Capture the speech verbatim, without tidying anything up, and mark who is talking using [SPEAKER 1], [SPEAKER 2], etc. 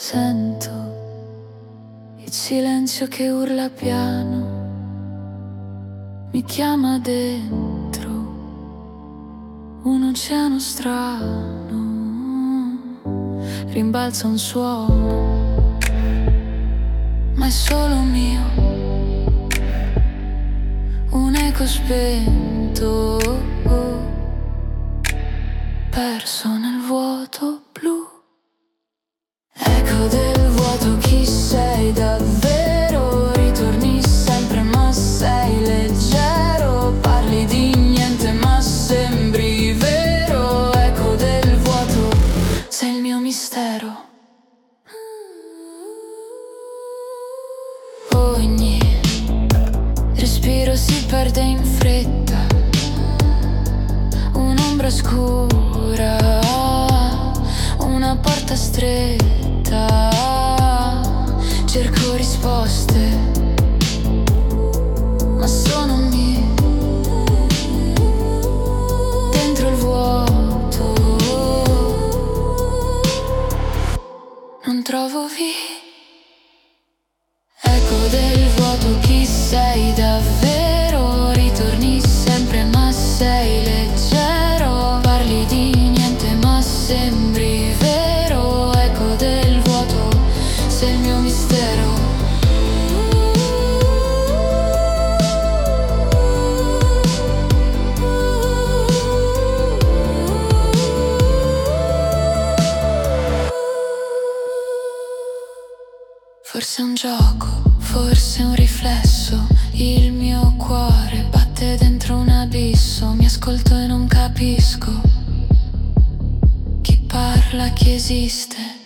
[SPEAKER 1] sento il silenzio che urla piano, mi chiama dentro un oceano strano, rimbalza un suono, ma è solo mio, un eco spento, perso nel vuoto blu. Eco del vuoto, chi sei davvero? Ritorni sempre ma sei leggero, parli di niente ma sembri vero. Eco del vuoto, sei il mio mistero. Ogni respiro si perde in fretta, un'ombra scura, una porta stretta. Cerco risposte, ma sono mie, dentro il vuoto. Non trovo via. Eco del vuoto, chi sei davvero? Ritorni sempre ma sei leggero, parli di niente ma sembri vero. Eco del vuoto, sei il mio mistero. Forse è un gioco, forse un riflesso, il mio cuore batte dentro un abisso, mi ascolto e non capisco chi parla, chi esiste.